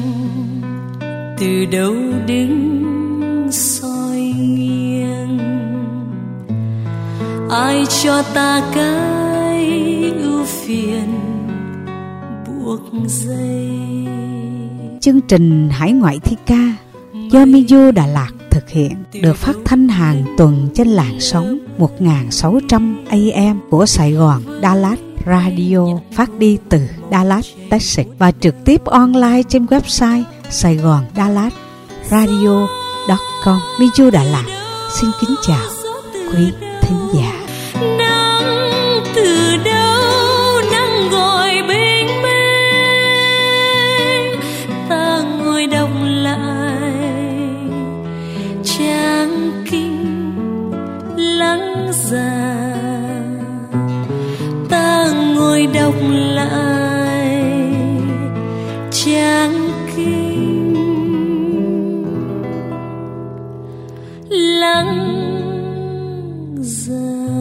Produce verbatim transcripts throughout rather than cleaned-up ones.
từ đâu đứng soi nghiêng. Ai cho ta cái ưu phiền buộc dây. Chương trình Hải ngoại thi ca do Miu Đà Lạt thực hiện được phát thanh hàng tuần trên làn sóng một nghìn sáu trăm A M của Sài Gòn Dallas Radio, phát đi từ Dallas, Texas và trực tiếp online trên website sài gòn dallas radio chấm com. Miu Đà Lạt xin kính chào quý thính giả. Nắng từ đâu nắng gọi bình minh, ta ngồi đọc lại trang kinh lắng già. Ta ngồi đọc lại trang kinh lắng già.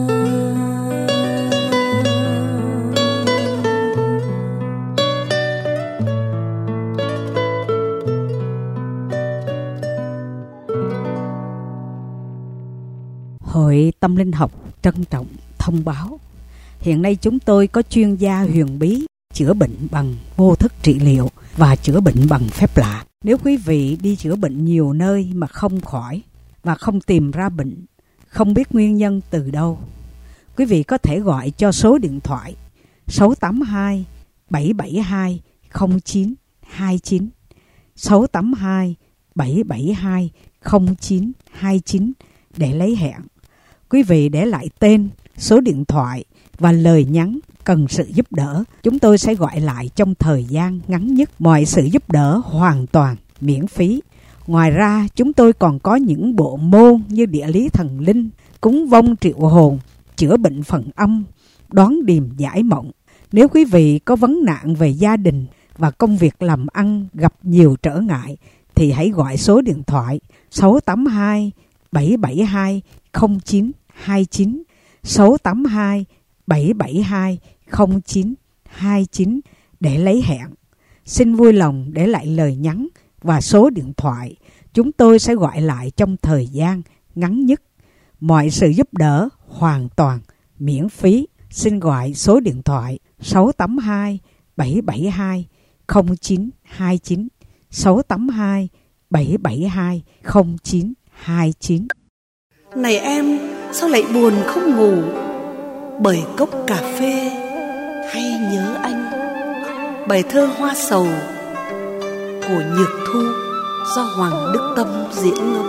Hội Tâm Linh Học trân trọng thông báo, hiện nay chúng tôi có chuyên gia huyền bí chữa bệnh bằng vô thức trị liệu và chữa bệnh bằng phép lạ. Nếu quý vị đi chữa bệnh nhiều nơi mà không khỏi và không tìm ra bệnh, không biết nguyên nhân từ đâu, quý vị có thể gọi cho số điện thoại sáu tám hai bảy bảy hai không chín hai chín, sáu tám hai bảy bảy hai không chín hai chín để lấy hẹn. Quý vị để lại tên, số điện thoại và lời nhắn cần sự giúp đỡ. Chúng tôi sẽ gọi lại trong thời gian ngắn nhất. Mọi sự giúp đỡ hoàn toàn miễn phí. Ngoài ra, chúng tôi còn có những bộ môn như địa lý thần linh, cúng vong triệu hồn, chữa bệnh phần âm, đoán điềm giải mộng. Nếu quý vị có vấn nạn về gia đình và công việc làm ăn gặp nhiều trở ngại, thì hãy gọi số điện thoại sáu tám hai bảy bảy hai không chín hai chín, sáu tám hai bảy bảy hai không chín hai chín để lấy hẹn. Xin vui lòng để lại lời nhắn và số điện thoại. Chúng tôi sẽ gọi lại trong thời gian ngắn nhất. Mọi sự giúp đỡ hoàn toàn miễn phí. Xin gọi số điện thoại sáu tám hai bảy bảy hai không chín hai chín, sáu tám hai bảy bảy hai không chín hai chín. Này em, sao lại buồn không ngủ? Bởi cốc cà phê hay nhớ anh? Bài thơ Hoa Sầu của Nhược Thu do Hoàng Đức Tâm diễn ngâm.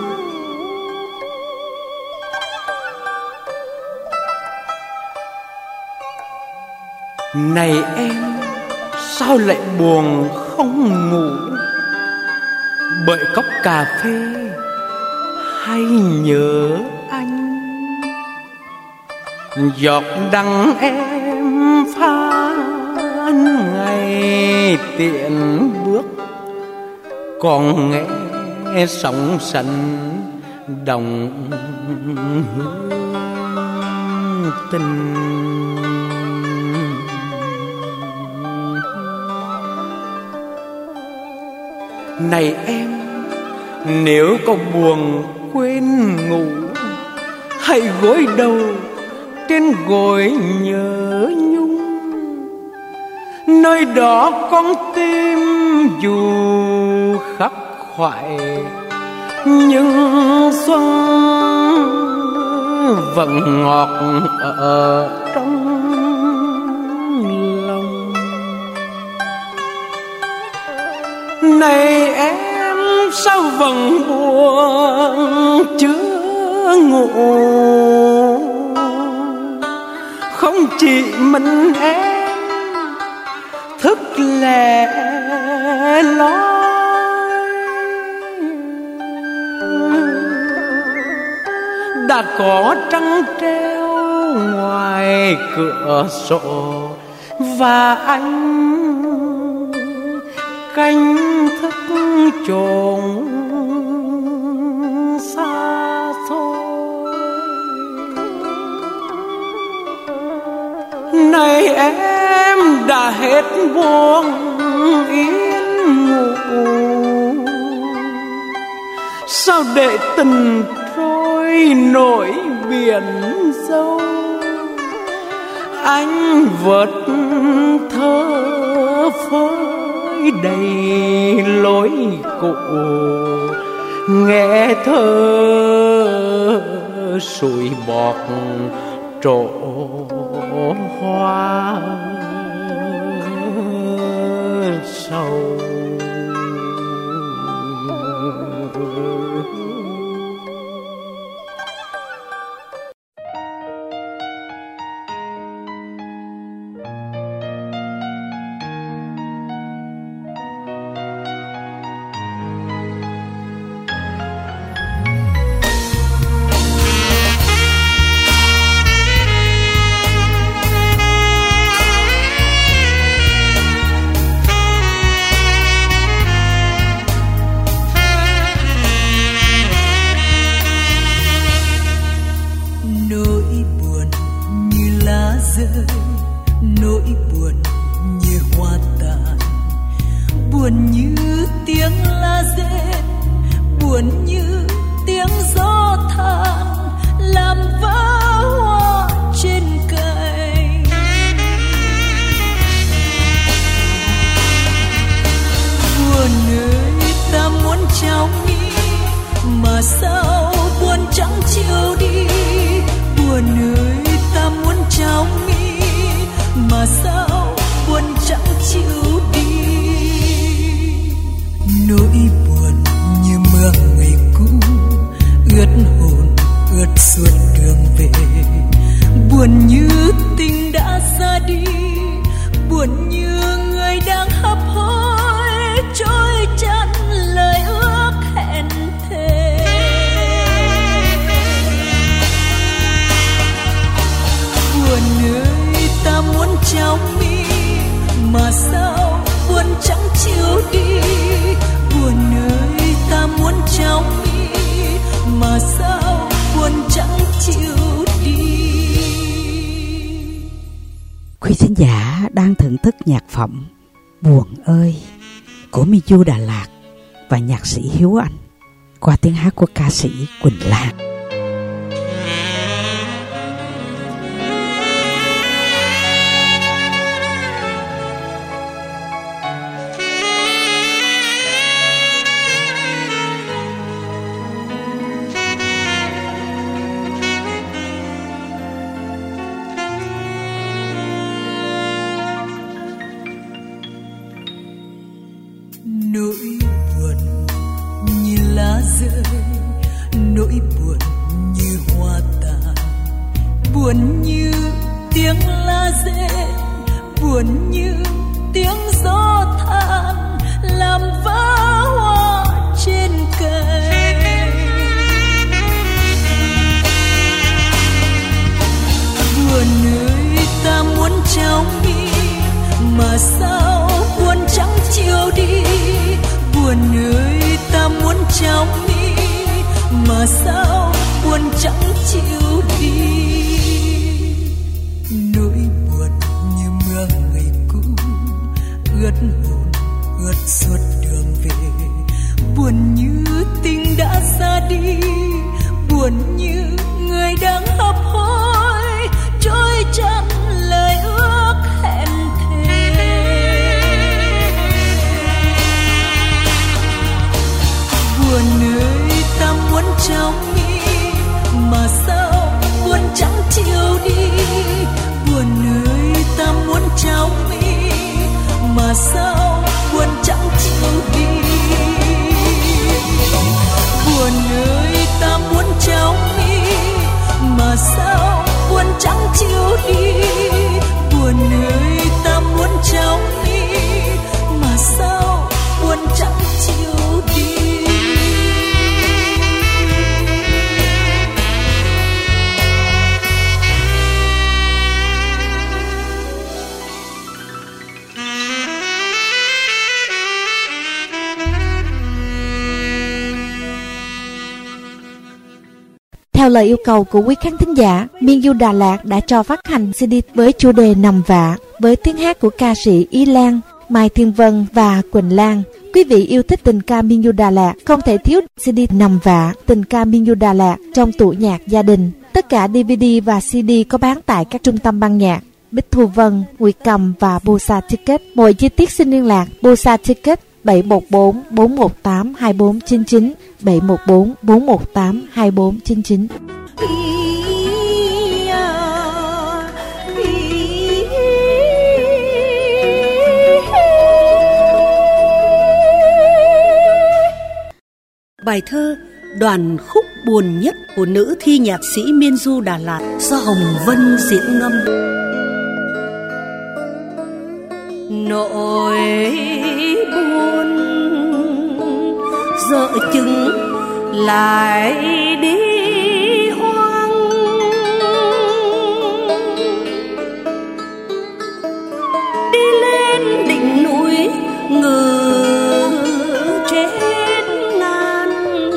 Này em, sao lại buồn không ngủ? Bởi cốc cà phê hay nhớ anh? Giọt đắng em phan ngày tiện bước, còn nghe sóng sánh đồng hương tình. Này em, nếu có buồn quên ngủ, hãy gối đầu trên gối nhớ nhung. Nơi đó con tim dù khắc khoải, nhưng xuân vẫn ngọt ở trong lòng. Này em, sao vẫn buồn chưa ngủ? Không chỉ mình em thức lẻ loi, đã có trăng treo ngoài cửa sổ, và anh canh thức chốn xa xôi. Này em, đã hết buồn yên ngủ, sao để tình trôi nổi biển dâu. Anh vượt thơ phới đầy lối cũ, nghe thơ sủi bọt trổ hoa sầu. Quý thính giả đang thưởng thức nhạc phẩm Buồn ơi của Miju Đà Lạt và nhạc sĩ Hiếu Anh qua tiếng hát của ca sĩ Quỳnh Lan. Nỗi buồn như lá rơi, nỗi buồn như hoa tàn, buồn như tiếng lá rơi, buồn như tiếng gió than làm vỡ hoa trên cây. Buồn ơi ta muốn trao mi mà sao buồn chẳng chịu đi. Buồn ơi ta muốn trao mi mà sao buồn chẳng chịu đi. Nỗi buồn như mưa ngày cũ ướt hồn ướt suốt đường về. Buồn như tình đã ra đi, buồn như người đang hấp hối trôi chăn lời ước hẹn thề. Buồn ơi ta muốn trao mi mà sao buồn chẳng chịu đi. Buồn ơi ta muốn trao mi mà sao buồn chẳng chịu đi. Buồn ơi ta muốn trao mi mà sao buồn chẳng chịu đi. Buồn ơi ta muốn trao mi mà sao buồn chẳng chịu đi. Theo lời yêu cầu của quý khán thính giả, Miju Đà Lạt đã cho phát hành xê đê với chủ đề Nằm Vạ với tiếng hát của ca sĩ Ý Lan, Mai Thiên Vân và Quỳnh Lan, Quý vị yêu thích tình ca Miên Du Đà Lạt, không thể thiếu xê đê nằm vạ tình ca Miên Du Đà Lạt trong tủ nhạc gia đình. Tất cả đê vê đê và xê đê có bán tại các trung tâm ban nhạc Bích Thu Vân, Nguyệt Cầm và Bosa Ticket. Mọi chi tiết xin liên lạc Bosa Ticket bảy một bốn bốn một tám hai bốn chín chín, bảy một bốn bốn một tám hai bốn chín chín. Bài thơ Đoàn khúc buồn nhất của nữ thi nhạc sĩ Miên Du Đà Lạt do Hồng Vân diễn ngâm. Nỗi buồn dợ chừng lại đi hoang, đi lên đỉnh núi ngự trên ngàn,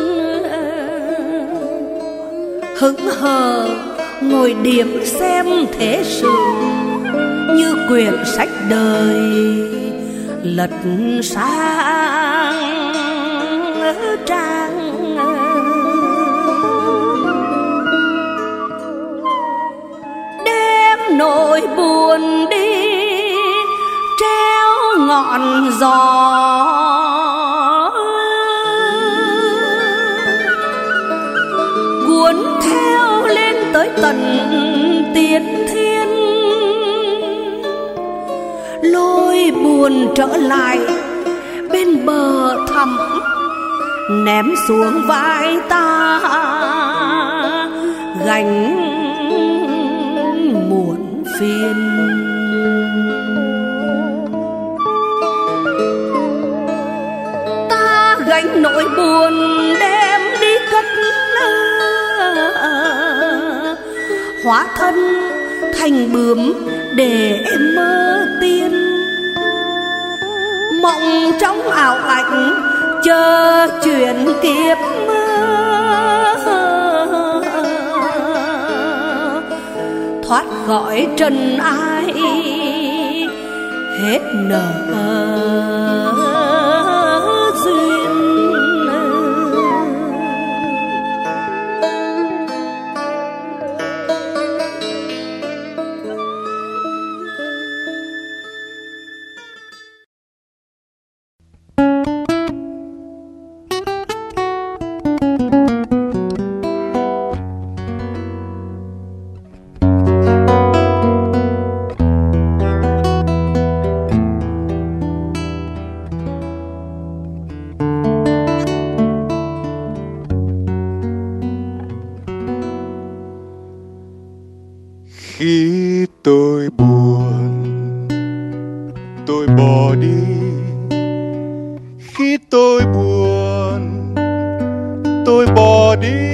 hững hờ ngồi điểm xem thế sự như quyển sách đời lật sang trang. Đem nỗi buồn đi treo ngọn gió, cuốn theo lên tới tận tiên thiên, lôi buồn trở lại bên bờ thẳm, ném xuống vai ta gánh muộn phiền. Ta gánh nỗi buồn đem đi cất, hóa thân thành bướm để em mơ tiên, mộng trong ảo ảnh chờ chuyện kiếp thoát khỏi trần ai hết nợ duyên. Khi tôi buồn, tôi bỏ đi. Khi tôi buồn, tôi bỏ đi.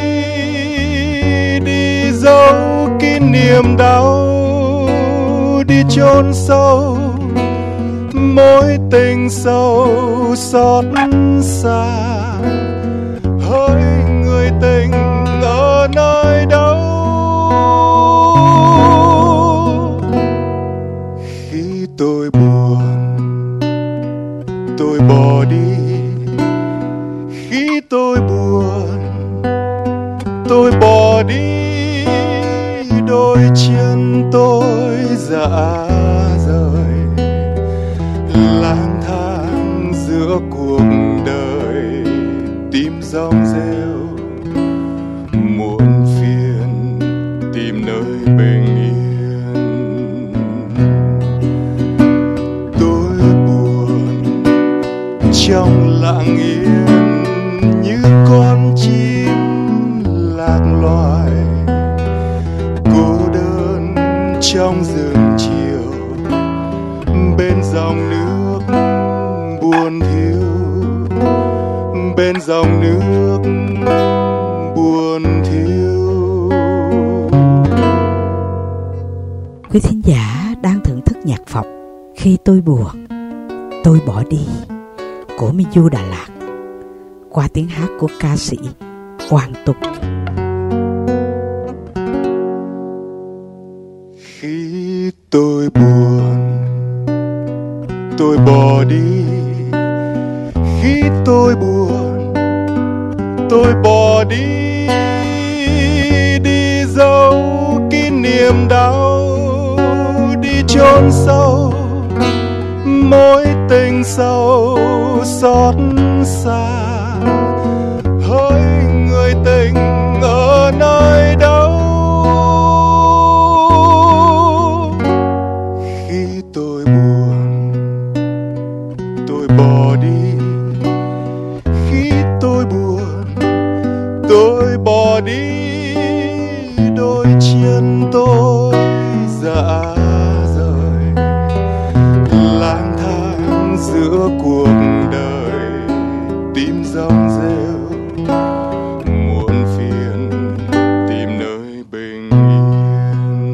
Đi dấu kỷ niệm đau, đi chôn sâu mối tình sâu xót xa. Hỡi người tình ở nơi đâu? Tôi buồn, tôi bỏ đi. Khi tôi buồn, tôi bỏ đi. Đôi chân tôi rã rời, lang thang giữa cuộc đời, tìm dòng rêu muộn phiền, tìm nơi bình yên. Trong lặng yên như con chim lạc loài, cô đơn trong rừng chiều, bên dòng nước buồn thiếu, bên dòng nước buồn thiếu. Quý thính giả đang thưởng thức nhạc phẩm Khi tôi buồn, tôi bỏ đi của Miên Du Đà Lạt qua tiếng hát của ca sĩ Quang Tục. Khi tôi buồn, tôi bỏ đi. Khi tôi buồn, tôi bỏ đi, đi dấu kỷ niệm đau, đi chôn sâu mối tình sâu xót xa. Hỡi người tình ở nơi đâu, khi tôi buồn tôi bỏ đi, khi tôi buồn tôi bỏ đi, đôi chân tôi dạ rời lang thang giữa cuộc đời, tìm dòng rêu muộn phiền, tìm nơi bình yên.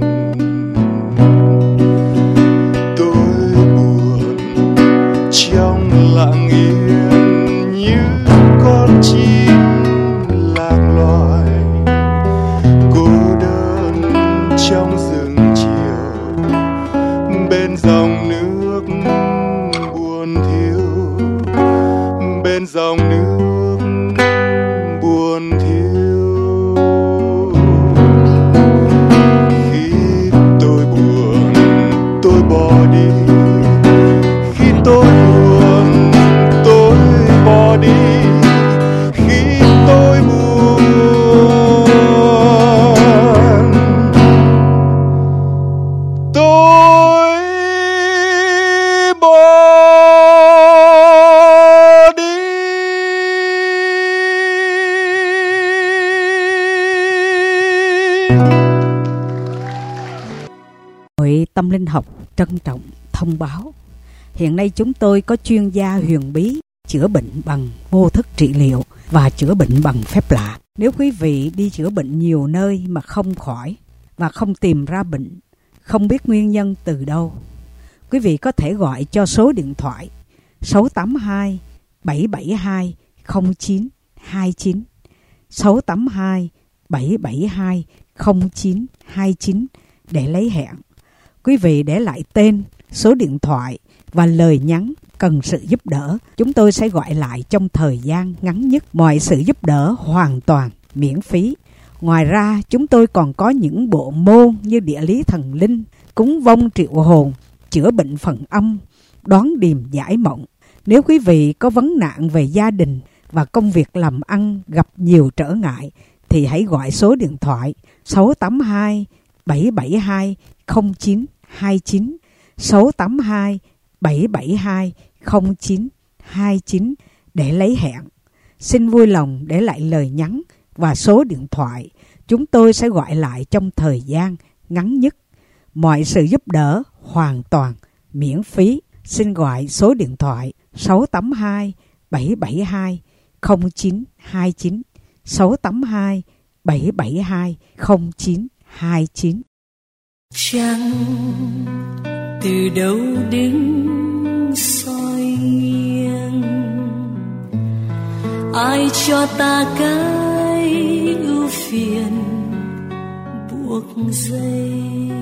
Tôi buồn trong lặng yên như con chim lạc loài, cô đơn trong rừng chiều, bên dòng nước buồn thiếu, bên dòng nước buồn thiếu. Khi tôi buồn tôi bỏ đi, khi tôi buồn tôi bỏ đi, khi tôi buồn tôi bỏ đi. Hội Tâm Linh Học trân trọng thông báo, hiện nay chúng tôi có chuyên gia huyền bí chữa bệnh bằng vô thức trị liệu và chữa bệnh bằng phép lạ. Nếu quý vị đi chữa bệnh nhiều nơi mà không khỏi và không tìm ra bệnh, không biết nguyên nhân từ đâu, quý vị có thể gọi cho số điện thoại sáu tám hai bảy bảy hai không chín hai chín, sáu tám hai bảy bảy hai không chín hai chín để lấy hẹn. Quý vị để lại tên, số điện thoại và lời nhắn cần sự giúp đỡ. Chúng tôi sẽ gọi lại trong thời gian ngắn nhất. Mọi sự giúp đỡ hoàn toàn miễn phí. Ngoài ra, chúng tôi còn có những bộ môn như địa lý thần linh, cúng vong triệu hồn, chữa bệnh phần âm, đoán điềm giải mộng. Nếu quý vị có vấn nạn về gia đình và công việc làm ăn gặp nhiều trở ngại, thì hãy gọi số điện thoại sáu tám hai bảy bảy hai không chín hai chín, sáu tám hai bảy bảy hai không chín hai chín để lấy hẹn. Xin vui lòng để lại lời nhắn và số điện thoại. Chúng tôi sẽ gọi lại trong thời gian ngắn nhất. Mọi sự giúp đỡ hoàn toàn miễn phí. Xin gọi số điện thoại sáu tám hai bảy bảy hai không chín hai chín, sáu tám hai bảy bảy hai không chín hai chín. Trăng từ đâu đến soi nghiêng, ai cho ta cái ưu phiền buộc dây.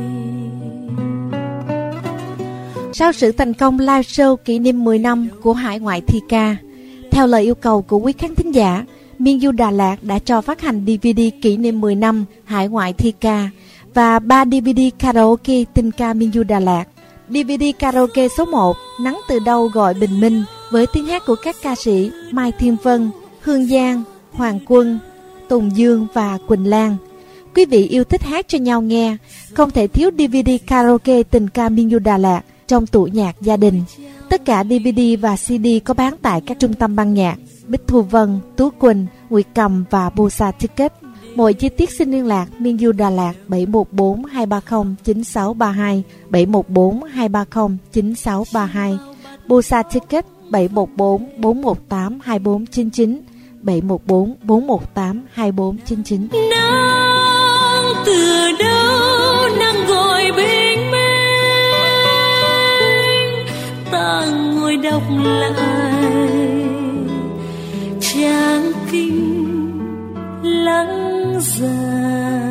Sau sự thành công live show kỷ niệm mười năm của Hải Ngoại Thi Ca, theo lời yêu cầu của quý khán thính giả, Miên Du Đà Lạt đã cho phát hành đê vê đê kỷ niệm mười năm Hải Ngoại Thi Ca và ba đê vê đê karaoke tình ca Miên Du Đà Lạt. đê vê đê karaoke số một Nắng Từ Đâu Gọi Bình Minh với tiếng hát của các ca sĩ Mai Thiên Vân, Hương Giang, Hoàng Quân, Tùng Dương và Quỳnh Lan. Quý vị yêu thích hát cho nhau nghe, không thể thiếu đê vê đê karaoke tình ca Miên Du Đà Lạt trong tủ nhạc gia đình. Tất cả đê vê đê và xê đê có bán tại các trung tâm ban nhạc Bích Thu Vân, Tú Quỳnh, Nguyệt Cầm và Bosa Ticket. Mọi chi tiết xin liên lạc Miên Du Đà Lạt bảy một bốn hai ba không chín sáu ba hai, bảy một bốn hai ba không chín sáu ba hai, Bosa Ticket bảy một bốn bốn một tám hai bốn chín chín, bảy một bốn bốn một tám hai bốn chín chín. Nắng từ đâu nắng gọi bình minh, ta ngồi đọc lại trang kinh lắng dài.